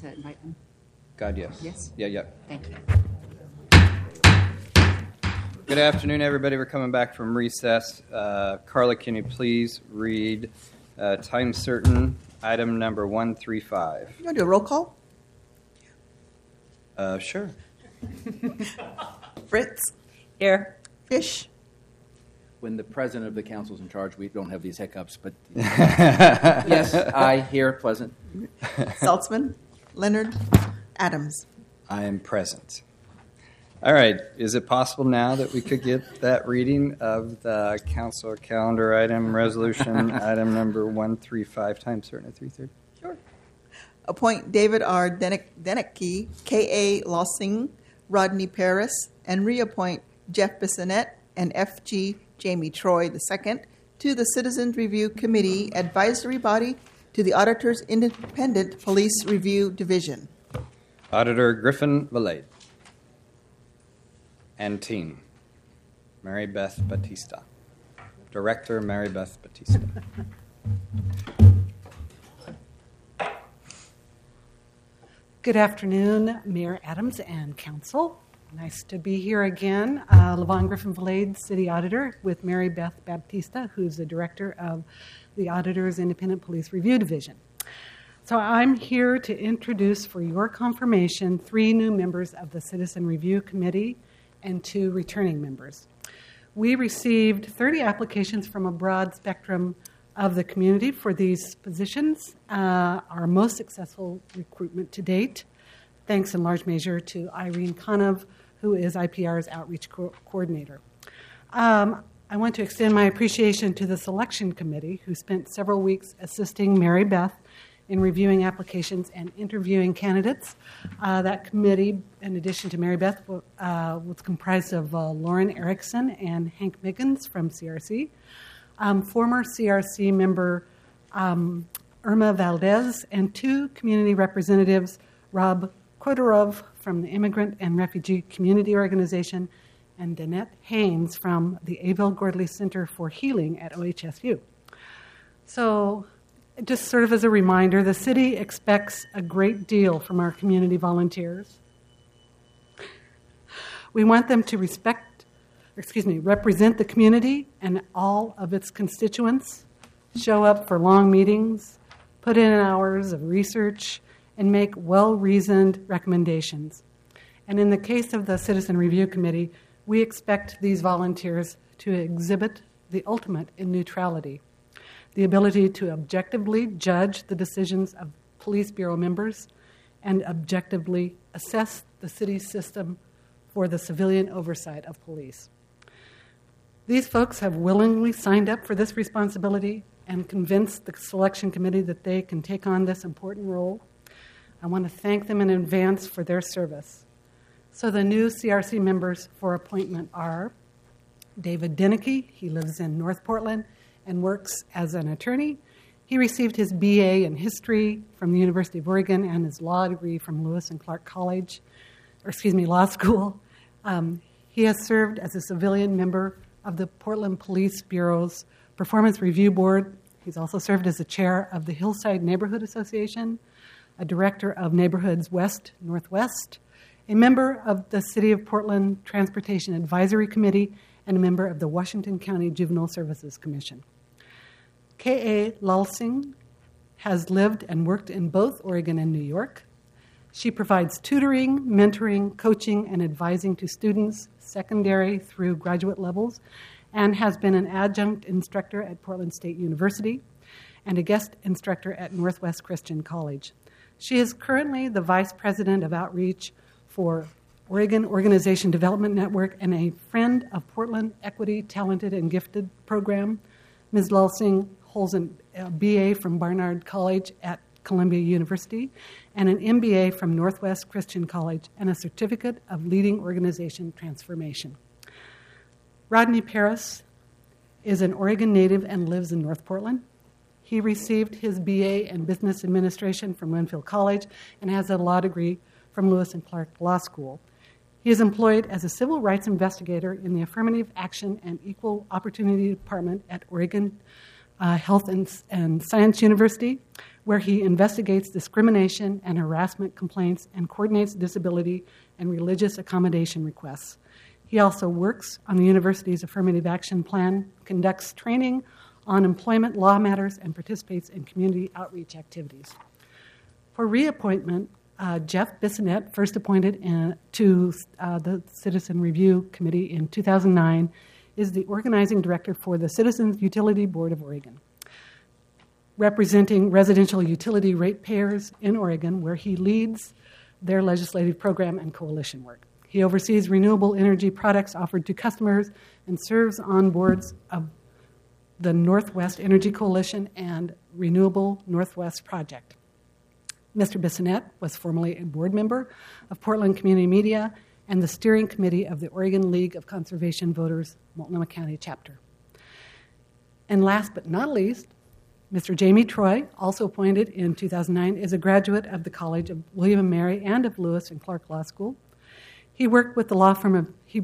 to invite them? God, yes. Yes? Yeah. Thank you. Good afternoon, everybody. We're coming back from recess. Carla, can you please read time certain item number 135? You want to do a roll call? Sure. Fritz? Here. Fish? When the president of the council is in charge, we don't have these hiccups, but yes, I hear Pleasant. Saltzman? Leonard? Adams? I am present. All right. Is it possible now that we could get that reading of the council calendar item, resolution item number 135, time certain at 3:30? Sure. Appoint David R. Deneke, K.A. Lossing, Rodney Paris, and reappoint Jeff Bissonette and F.G. Jamie Troy II to the Citizens Review Committee advisory body to the Auditor's Independent Police Review Division. Auditor Griffin Valade. And team, Mary Beth Batista. Director, Mary Beth Batista. Good afternoon, Mayor Adams and Council. Nice to be here again. LaVon Griffin Valade, City Auditor, with Mary Beth Baptista, who's the Director of the Auditor's Independent Police Review Division. So I'm here to introduce for your confirmation 3 new members of the Citizen Review Committee and 2 returning members. We received 30 applications from a broad spectrum of the community for these positions, our most successful recruitment to date, thanks in large measure to Irene Conov, who is IPR's outreach coordinator. I want to extend my appreciation to the selection committee, who spent several weeks assisting Mary Beth in reviewing applications and interviewing candidates. That committee, in addition to Mary Beth, was comprised of Lauren Erickson and Hank Miggins from CRC, former CRC member Irma Valdez, and 2 community representatives, Rob Kodorov from the Immigrant and Refugee Community Organization, and Danette Haynes from the Abel Gordley Center for Healing at OHSU. So, just sort of as a reminder, the city expects a great deal from our community volunteers. We want them to represent the community and all of its constituents, show up for long meetings, put in hours of research, and make well-reasoned recommendations. And in the case of the Citizen Review Committee, we expect these volunteers to exhibit the ultimate in neutrality, the ability to objectively judge the decisions of police bureau members and objectively assess the city's system for the civilian oversight of police. These folks have willingly signed up for this responsibility and convinced the selection committee that they can take on this important role. I want to thank them in advance for their service. So the new CRC members for appointment are David Deneke. He lives in North Portland and works as an attorney. He received his BA in history from the University of Oregon and his law degree from Lewis and Clark Law School. He has served as a civilian member of the Portland Police Bureau's Performance Review Board. He's also served as the chair of the Hillside Neighborhood Association, a director of Neighborhoods West Northwest, a member of the City of Portland Transportation Advisory Committee, and a member of the Washington County Juvenile Services Commission. K.A. Lossing has lived and worked in both Oregon and New York. She provides tutoring, mentoring, coaching, and advising to students, secondary through graduate levels, and has been an adjunct instructor at Portland State University and a guest instructor at Northwest Christian College. She is currently the Vice President of Outreach for Oregon Organization Development Network and a friend of Portland Equity Talented and Gifted Program. Ms. Lossing holds a BA from Barnard College at Columbia University and an MBA from Northwest Christian College and a certificate of leading organization transformation. Rodney Paris is an Oregon native and lives in North Portland. He received his BA in Business Administration from Linfield College and has a law degree from Lewis and Clark Law School. He is employed as a civil rights investigator in the Affirmative Action and Equal Opportunity Department at Oregon Health and Science University, where he investigates discrimination and harassment complaints and coordinates disability and religious accommodation requests. He also works on the university's affirmative action plan, conducts training on employment law matters, and participates in community outreach activities. For reappointment, Jeff Bissonette, first appointed to the Citizen Review Committee in 2009, is the organizing director for the Citizens Utility Board of Oregon, representing residential utility ratepayers in Oregon, where he leads their legislative program and coalition work. He oversees renewable energy products offered to customers and serves on boards of the Northwest Energy Coalition and Renewable Northwest Project. Mr. Bissonette was formerly a board member of Portland Community Media and the steering committee of the Oregon League of Conservation Voters, Multnomah County chapter. And last but not least, Mr. Jamie Troy, also appointed in 2009, is a graduate of the College of William & Mary and of Lewis and Clark Law School. He works with the law firm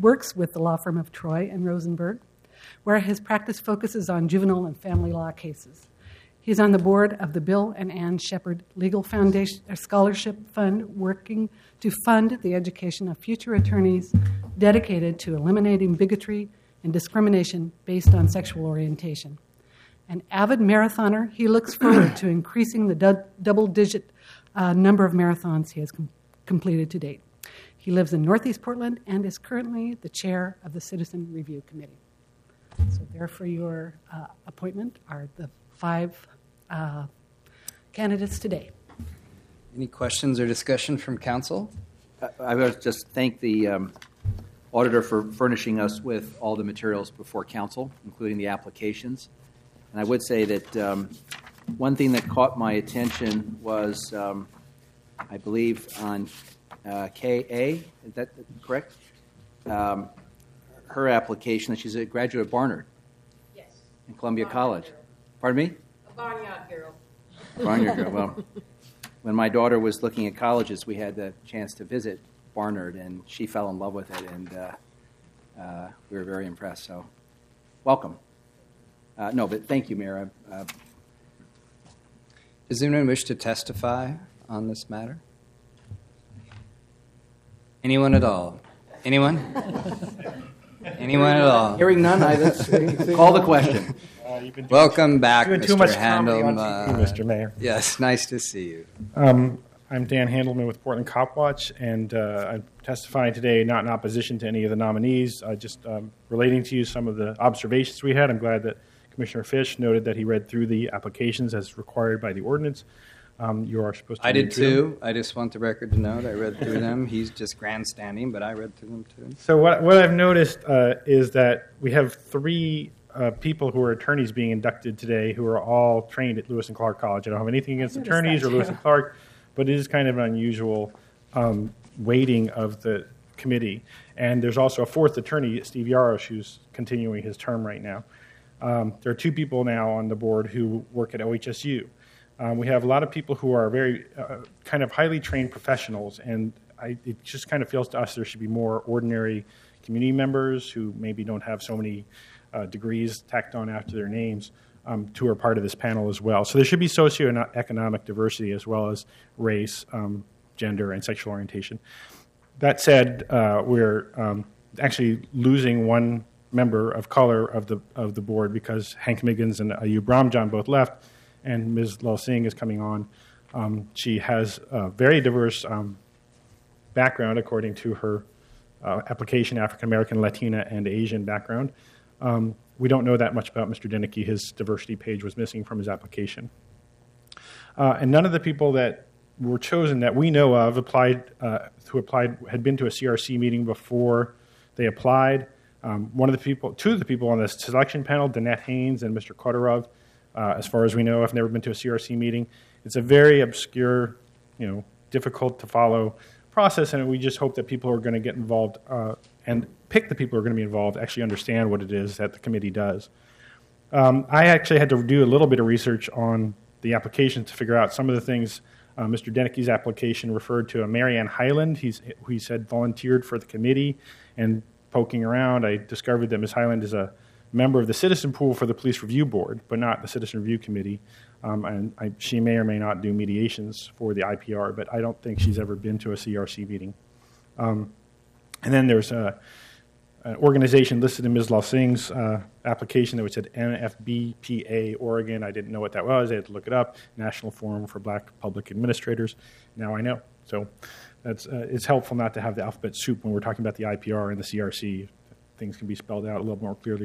of Troy and Rosenberg, where his practice focuses on juvenile and family law cases. He's on the board of the Bill and Ann Shepard Legal Foundation Scholarship Fund, working to fund the education of future attorneys dedicated to eliminating bigotry and discrimination based on sexual orientation. An avid marathoner, he looks forward to increasing the double-digit number of marathons he has completed to date. He lives in Northeast Portland and is currently the chair of the Citizen Review Committee. So there for your appointment are the 5 candidates today. Any questions or discussion from council? I would just thank the auditor for furnishing us with all the materials before council, including the applications. And I would say that one thing that caught my attention was, I believe, on K.A., is that correct? Her application, that she's a graduate of Barnard. Yes. In Columbia College. Girl. Pardon me? A barnyard girl. Barnard girl. Well, when my daughter was looking at colleges, we had the chance to visit Barnard, and she fell in love with it, and we were very impressed. So, welcome. No, but thank you, Mayor. Does anyone wish to testify on this matter? Anyone at all? Anyone? Anyone at all? Hearing none, I call the question. Welcome back, doing too Mr. much comedy Handelman. on TV, Mr. Mayor. Yes, nice to see you. I'm Dan Handelman with Portland Cop Watch, and I'm testifying today not in opposition to any of the nominees, just relating to you some of the observations we had. I'm glad that Commissioner Fish noted that he read through the applications as required by the ordinance. You are supposed to. I did too. I just want the record to know that I read through them. He's just grandstanding, but I read through them too. So what I've noticed is that we have 3 people who are attorneys being inducted today who are all trained at Lewis and Clark College. I don't have anything against attorneys or Lewis and Clark, but it is kind of an unusual weighting of the committee. And there's also a 4th attorney, Steve Yarosh, who's continuing his term right now. There are 2 people now on the board who work at OHSU. We have a lot of people who are very kind of highly trained professionals, and it just kind of feels to us there should be more ordinary community members who maybe don't have so many degrees tacked on after their names who are part of this panel as well. So there should be socioeconomic diversity as well as race, gender, and sexual orientation. That said, we're actually losing one member of color of the board because Hank Miggins and Ayub Ramjan both left, and Ms. Lal Singh is coming on. She has a very diverse background according to her application, African American, Latina, and Asian background. We don't know that much about Mr. Denicky. His diversity page was missing from his application. And none of the people that were chosen that we know of who applied had been to a CRC meeting before they applied. Two of the people on the selection panel, Danette Haynes and Mr. Kotarov, as far as we know, have never been to a CRC meeting. It's a very obscure, difficult to follow process, and we just hope that people who are going to get involved and pick the people who are going to be involved actually understand what it is that the committee does. I actually had to do a little bit of research on the application to figure out some of the things. Mr. Denicky's application referred to a Marianne Highland, who he said volunteered for the committee, and poking around, I discovered that Ms. Highland is a member of the Citizen Pool for the Police Review Board, but not the Citizen Review Committee. She may or may not do mediations for the IPR, but I don't think she's ever been to a CRC meeting. And then there's an organization listed in Ms. Lalsing's application that said NFBPA Oregon. I didn't know what that was. I had to look it up. National Forum for Black Public Administrators. Now I know. So it's helpful not to have the alphabet soup when we're talking about the IPR and the CRC. Things can be spelled out a little more clearly.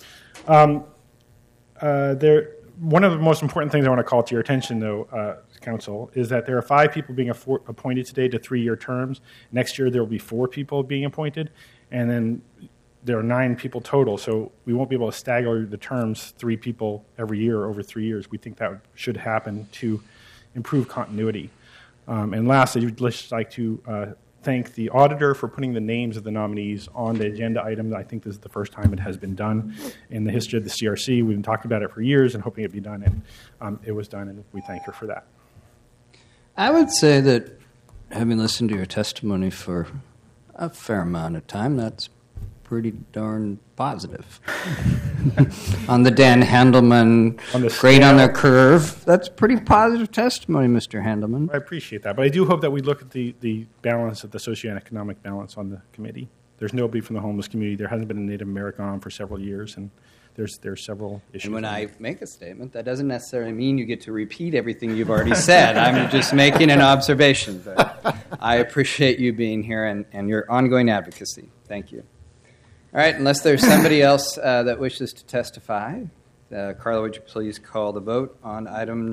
One of the most important things I want to call to your attention, though, Council, is that there are 5 people being appointed today to 3-year terms. Next year, there will be 4 people being appointed, and then there are 9 people total. So we won't be able to stagger the terms 3 people every year over 3 years. We think that should happen to improve continuity. And lastly, I'd just like to thank the auditor for putting the names of the nominees on the agenda item. I think this is the first time it has been done in the history of the CRC. We've been talking about it for years and hoping it'd be done, and it was done, and we thank her for that. I would say that having listened to your testimony for a fair amount of time, that's pretty darn positive. On the Dan Handelman, great on the curve, that's pretty positive testimony, Mr. Handelman. I appreciate that, but I do hope that we look at the balance of the socioeconomic balance on the committee. There's nobody from the homeless community. There hasn't been a Native American on for several years, and there's several issues. And when I make a statement, that doesn't necessarily mean you get to repeat everything you've already said. I'm just making an observation. But I appreciate you being here and your ongoing advocacy. Thank you. All right, unless there's somebody else that wishes to testify, Carla, would you please call the vote on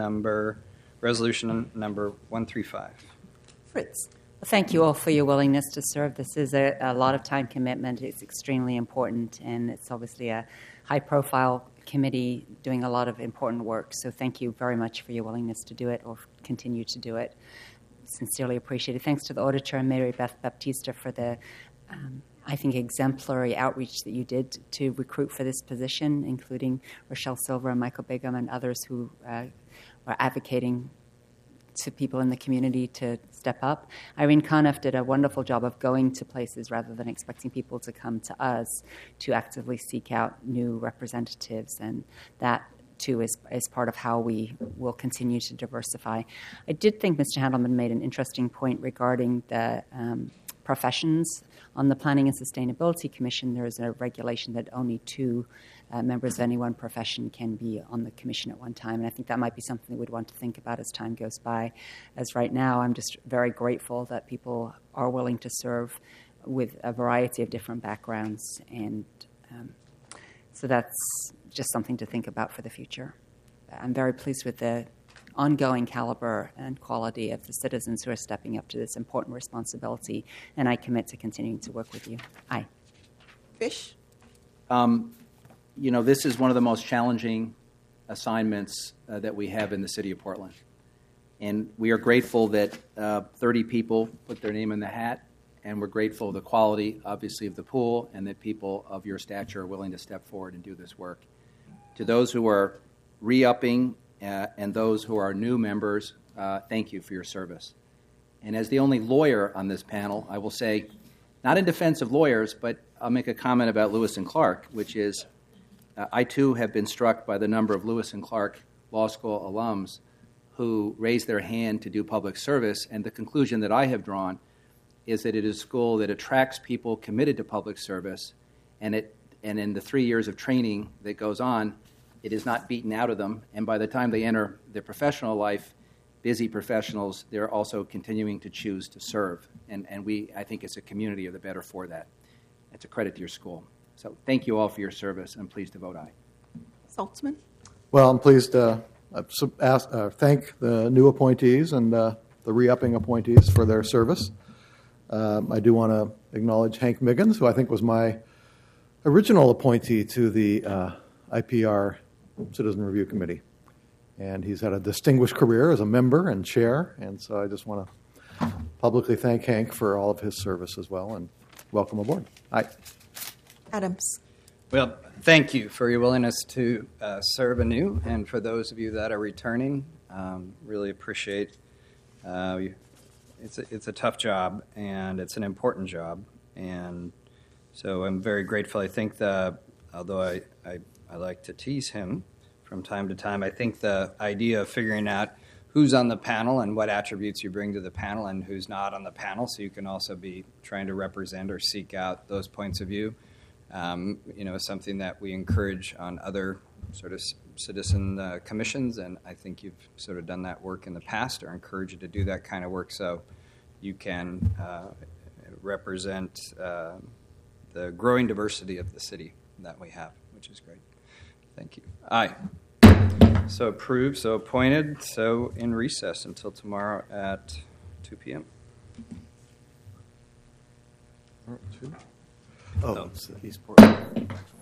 resolution number 135? Fritz. Well, thank you all for your willingness to serve. This is a lot of time commitment. It's extremely important, and it's obviously a high-profile committee doing a lot of important work. So thank you very much for your willingness to do it or continue to do it. Sincerely appreciated. Thanks to the auditor and Mary Beth Baptista for the I think, exemplary outreach that you did to recruit for this position, including Rochelle Silver and Michael Bigham and others who were advocating to people in the community to step up. Irene Conniff did a wonderful job of going to places rather than expecting people to come to us to actively seek out new representatives, and that too is part of how we will continue to diversify. I did think Mr. Handelman made an interesting point regarding the professions. On the Planning and Sustainability Commission, there is a regulation that only 2 members of any one profession can be on the commission at one time, and I think that might be something we'd want to think about as time goes by. As right now, I'm just very grateful that people are willing to serve with a variety of different backgrounds, and so that's just something to think about for the future. I'm very pleased with the ongoing caliber and quality of the citizens who are stepping up to this important responsibility, and I commit to continuing to work with you. Aye. Fish. This is one of the most challenging assignments that we have in the city of Portland. And we are grateful that 30 people put their name in the hat, and we're grateful of the quality, obviously, of the pool, and that people of your stature are willing to step forward and do this work. To those who are re-upping and those who are new members, thank you for your service. And as the only lawyer on this panel, I will say, not in defense of lawyers, but I'll make a comment about Lewis and Clark, which is I too have been struck by the number of Lewis and Clark Law School alums who raise their hand to do public service, and the conclusion that I have drawn is that it is a school that attracts people committed to public service, and in the 3 years of training that goes on, it is not beaten out of them, and by the time they enter their professional life, busy professionals, they're also continuing to choose to serve. And I think as a community are the better for that. It's a credit to your school. So thank you all for your service. I'm pleased to vote aye. Saltzman. Well, I'm pleased to thank the new appointees and the re-upping appointees for their service. I do want to acknowledge Hank Miggins, who I think was my original appointee to the IPR Citizen Review Committee. And he's had a distinguished career as a member and chair, and so I just want to publicly thank Hank for all of his service as well, and welcome aboard. Aye. Adams. Well, thank you for your willingness to serve anew, and for those of you that are returning, really appreciate it's a tough job, and it's an important job, and so I'm very grateful. I think although I like to tease him from time to time. I think the idea of figuring out who's on the panel and what attributes you bring to the panel and who's not on the panel, so you can also be trying to represent or seek out those points of view, is something that we encourage on other sort of citizen commissions, and I think you've sort of done that work in the past, or encourage you to do that kind of work so you can represent the growing diversity of the city that we have, which is great. Thank you. Aye. So approved, so appointed, so in recess until tomorrow at 2 p.m. Oh, it's the Eastport.